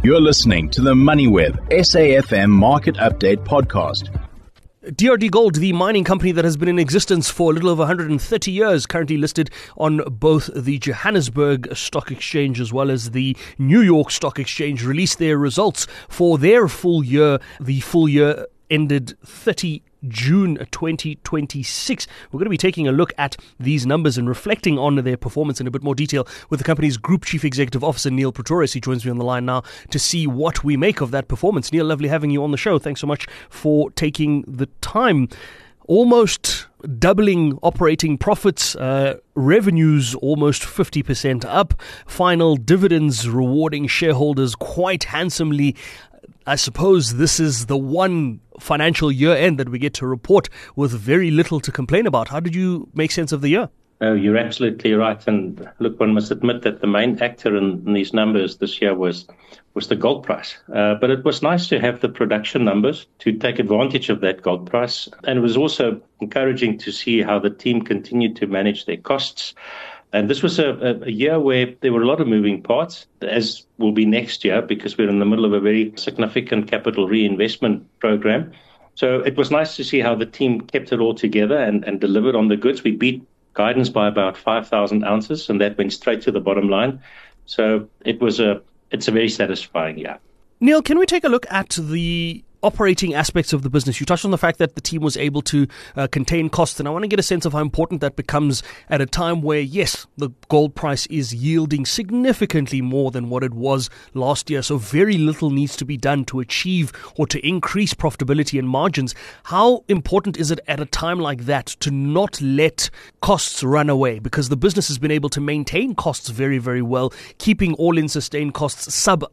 You're listening to the MoneyWeb SAFM Market Update Podcast. DRD Gold, the mining company that has been in existence for a little over 130 years, currently listed on both the Johannesburg Stock Exchange as well as the New York Stock Exchange, released their results for their full year. The full year ended 30 June 2026. We're going to be taking a look at these numbers and reflecting on their performance in a bit more detail with the company's Group Chief Executive Officer, Neil Pretorius. He joins me on the line now to see what we make of that performance. Neil, lovely having you on the show. Thanks so much for taking the time. Almost doubling operating profits, revenues almost 50% up, final dividends rewarding shareholders quite handsomely. I suppose this is the one financial year end that we get to report with very little to complain about. How did you make sense of the year? Oh, you're absolutely right. And look, one must admit that the main actor in these numbers this year was the gold price. But it was nice to have the production numbers to take advantage of that gold price. And it was also encouraging to see how the team continued to manage their costs. And this was a year where there were a lot of moving parts, as will be next year, because we're in the middle of a very significant capital reinvestment program. So it was nice to see how the team kept it all together and delivered on the goods. We beat guidance by about 5,000 ounces, and that went straight to the bottom line. So it's a very satisfying year. Neil, can we take a look at the operating aspects of the business? You touched on the fact that the team was able to contain costs, and I want to get a sense of how important that becomes at a time where, yes, the gold price is yielding significantly more than what it was last year, so very little needs to be done to achieve or to increase profitability and margins. How important is it at a time like that to not let costs run away? Because the business has been able to maintain costs very, very well, keeping all-in sustained costs sub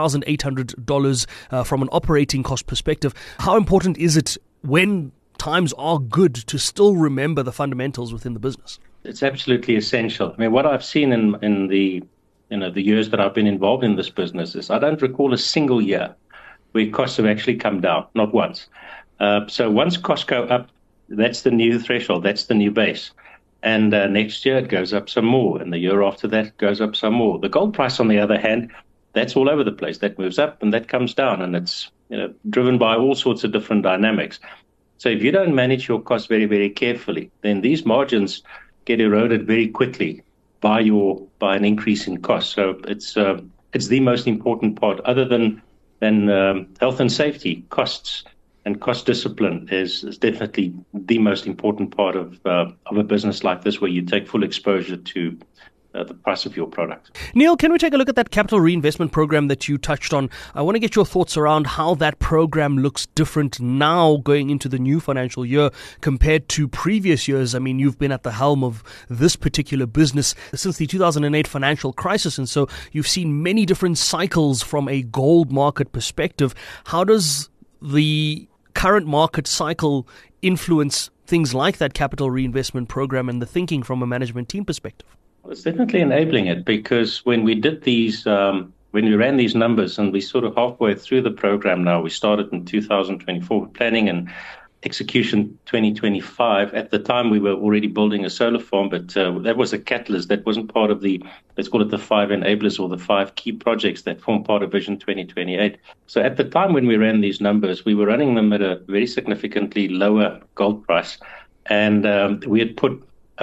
$1,800 from an operating cost perspective. How important is it when times are good to still remember the fundamentals within the business? It's absolutely essential. I mean, what I've seen in the years that I've been involved in this business is I don't recall a single year where costs have actually come down, not once. So once costs go up, that's the new threshold, that's the new base. And next year it goes up some more, and the year after that it goes up some more. The gold price, on the other hand, that's all over the place. That moves up and that comes down, and it's driven by all sorts of different dynamics. So if you don't manage your costs very, very carefully, then these margins get eroded very quickly by an increase in cost. So it's the most important part, other than health and safety. Costs and cost discipline is definitely the most important part of a business like this, where you take full exposure to the price of your product. Neil, can we take a look at that capital reinvestment program that you touched on? I want to get your thoughts around how that program looks different now going into the new financial year compared to previous years. I mean, you've been at the helm of this particular business since the 2008 financial crisis, and so you've seen many different cycles from a gold market perspective. How does the current market cycle influence things like that capital reinvestment program and the thinking from a management team perspective? It's definitely enabling it, because when we did these, when we ran these numbers, and we sort of halfway through the program now, we started in 2024, planning and execution 2025. At the time, we were already building a solar farm, but that was a catalyst. That wasn't part of the, let's call it the 5 enablers or the 5 key projects that form part of Vision 2028. So at the time when we ran these numbers, we were running them at a very significantly lower gold price, and we had put a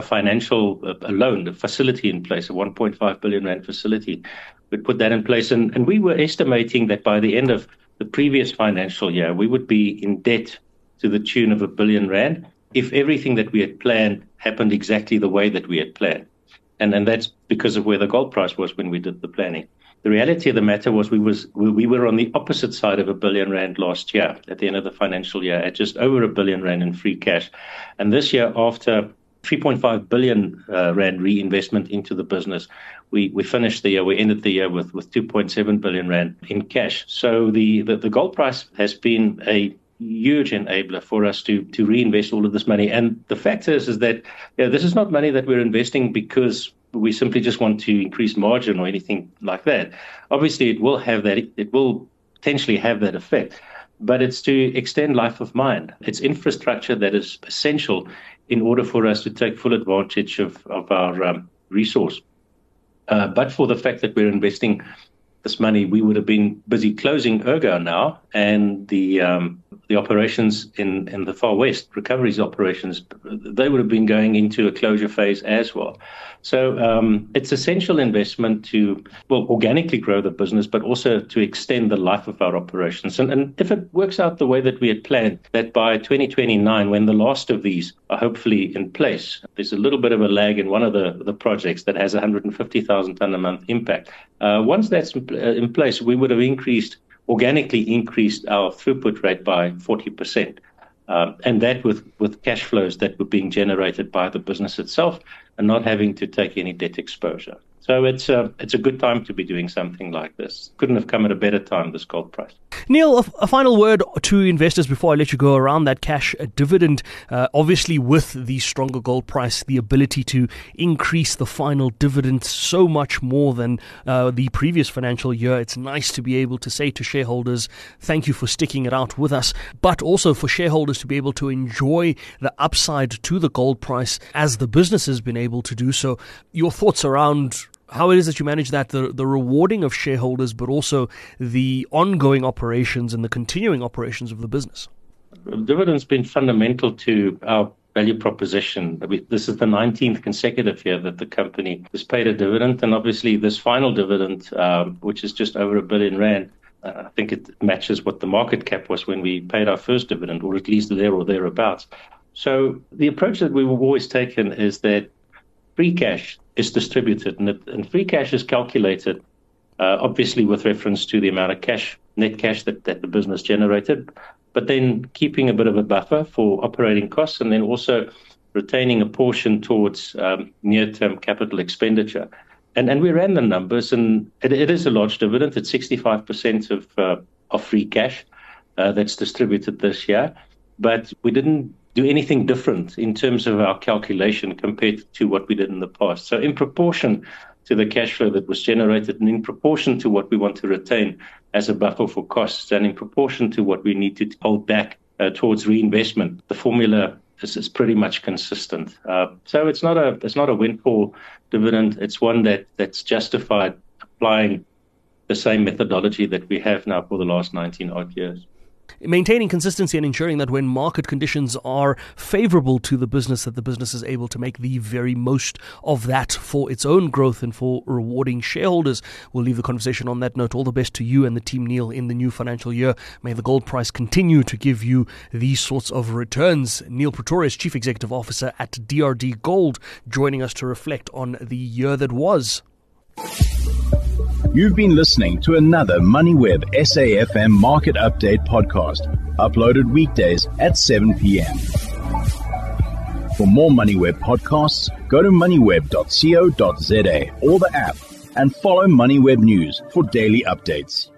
loan, a facility in place, a 1.5 billion rand facility. We'd put that in place, and we were estimating that by the end of the previous financial year, we would be in debt to the tune of 1 billion rand if everything that we had planned happened exactly the way that we had planned. And that's because of where the gold price was when we did the planning. The reality of the matter was we were on the opposite side of 1 billion rand last year, at the end of the financial year, at just over 1 billion rand in free cash. And this year, after 3.5 billion rand reinvestment into the business, we finished the year, we ended the year with 2.7 billion rand in cash. So the gold price has been a huge enabler for us to reinvest all of this money. And the fact is that this is not money that we're investing because we simply just want to increase margin or anything like that. Obviously, it will potentially have that effect, but it's to extend life of mine. It's infrastructure that is essential in order for us to take full advantage of our resource. But for the fact that we're investing this money, we would have been busy closing Ergo now, and the operations in the Far West, recoveries operations, they would have been going into a closure phase as well. So it's essential investment to, organically grow the business, but also to extend the life of our operations. And if it works out the way that we had planned, that by 2029, when the last of these are hopefully in place, there's a little bit of a lag in one of the projects that has 150,000 ton a month impact. Once that's in place, we would have organically increased our throughput rate by 40%. And that with cash flows that were being generated by the business itself and not having to take any debt exposure. So it's a good time to be doing something like this. Couldn't have come at a better time, this gold price. Neil, a final word to investors before I let you go around that cash dividend. Obviously, with the stronger gold price, the ability to increase the final dividend so much more than the previous financial year, it's nice to be able to say to shareholders, thank you for sticking it out with us, but also for shareholders to be able to enjoy the upside to the gold price as the business has been able to do so. Your thoughts around how it is that you manage that, the rewarding of shareholders, but also the ongoing operations and the continuing operations of the business? Dividend's been fundamental to our value proposition. This is the 19th consecutive year that the company has paid a dividend, and obviously this final dividend, which is just over R1 billion, I think it matches what the market cap was when we paid our first dividend, or at least there or thereabouts. So the approach that we've always taken is that free cash is distributed, and free cash is calculated, obviously with reference to the amount of cash, net cash that the business generated, but then keeping a bit of a buffer for operating costs, and then also retaining a portion towards near-term capital expenditure. And we ran the numbers, and it is a large dividend. It's 65% of free cash that's distributed this year, but we didn't do anything different in terms of our calculation compared to what we did in the past. So in proportion to the cash flow that was generated, and in proportion to what we want to retain as a buffer for costs, and in proportion to what we need to hold back towards reinvestment, the formula is pretty much consistent. So it's not a windfall dividend. It's one that's justified applying the same methodology that we have now for the last 19 odd years. Maintaining consistency and ensuring that when market conditions are favorable to the business, that the business is able to make the very most of that for its own growth and for rewarding shareholders. We'll leave the conversation on that note. All the best to you and the team, Neil, in the new financial year. May the gold price continue to give you these sorts of returns. Neil Pretorius, Chief Executive Officer at DRD Gold, joining us to reflect on the year that was. You've been listening to another MoneyWeb SAFM Market Update podcast, uploaded weekdays at 7 p.m. For more MoneyWeb podcasts, go to moneyweb.co.za or the app, and follow MoneyWeb News for daily updates.